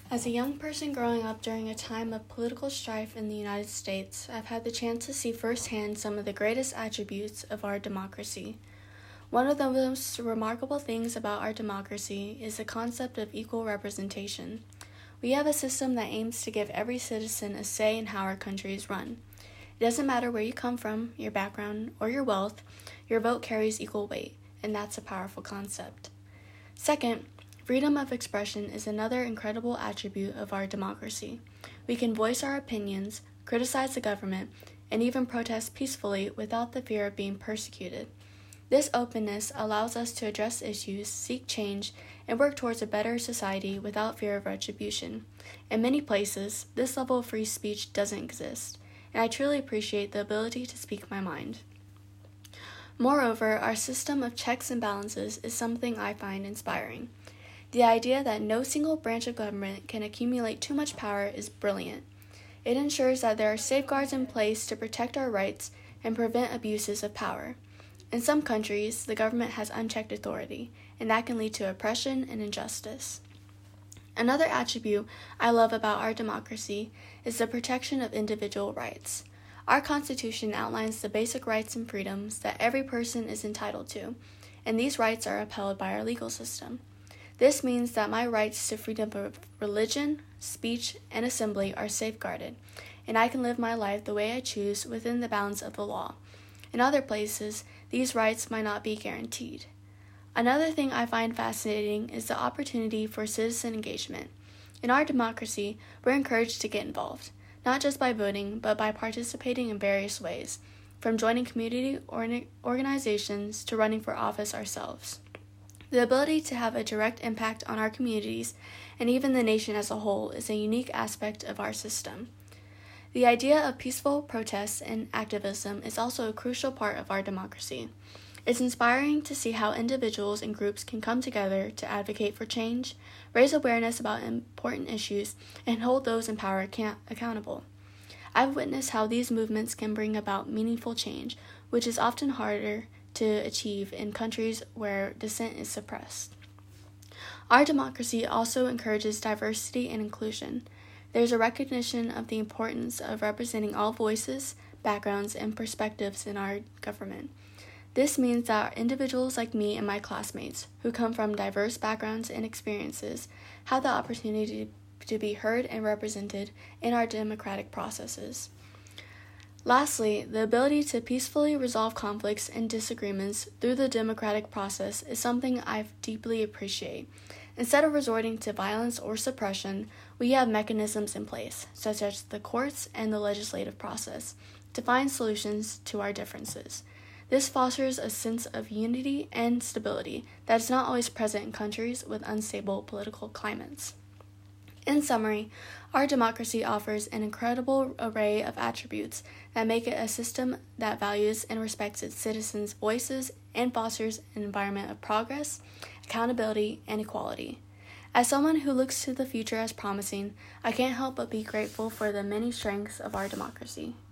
As a young person growing up during a time of political strife in the United States, I've had the chance to see firsthand some of the greatest attributes of our democracy. One of the most remarkable things about our democracy is the concept of equal representation. We have a system that aims to give every citizen a say in how our country is run. It doesn't matter where you come from, your background, or your wealth, your vote carries equal weight, and that's a powerful concept. Second, freedom of expression is another incredible attribute of our democracy. We can voice our opinions, criticize the government, and even protest peacefully without the fear of being persecuted. This openness allows us to address issues, seek change, and work towards a better society without fear of retribution. In many places, this level of free speech doesn't exist, and I truly appreciate the ability to speak my mind. Moreover, our system of checks and balances is something I find inspiring. The idea that no single branch of government can accumulate too much power is brilliant. It ensures that there are safeguards in place to protect our rights and prevent abuses of power. In some countries, the government has unchecked authority, and that can lead to oppression and injustice. Another attribute I love about our democracy is the protection of individual rights. Our Constitution outlines the basic rights and freedoms that every person is entitled to, and these rights are upheld by our legal system. This means that my rights to freedom of religion, speech, and assembly are safeguarded, and I can live my life the way I choose within the bounds of the law. In other places, these rights might not be guaranteed. Another thing I find fascinating is the opportunity for citizen engagement. In our democracy, we're encouraged to get involved, not just by voting, but by participating in various ways, from joining community organizations to running for office ourselves. The ability to have a direct impact on our communities and even the nation as a whole is a unique aspect of our system. The idea of peaceful protests and activism is also a crucial part of our democracy. It's inspiring to see how individuals and groups can come together to advocate for change, raise awareness about important issues, and hold those in power accountable. I've witnessed how these movements can bring about meaningful change, which is often harder to achieve in countries where dissent is suppressed. Our democracy also encourages diversity and inclusion. There's a recognition of the importance of representing all voices, backgrounds, and perspectives in our government. This means that individuals like me and my classmates, who come from diverse backgrounds and experiences, have the opportunity to be heard and represented in our democratic processes. Lastly, the ability to peacefully resolve conflicts and disagreements through the democratic process is something I deeply appreciate. Instead of resorting to violence or suppression, we have mechanisms in place, such as the courts and the legislative process, to find solutions to our differences. This fosters a sense of unity and stability that is not always present in countries with unstable political climates. In summary, our democracy offers an incredible array of attributes that make it a system that values and respects its citizens' voices and fosters an environment of progress, accountability, and equality. As someone who looks to the future as promising, I can't help but be grateful for the many strengths of our democracy.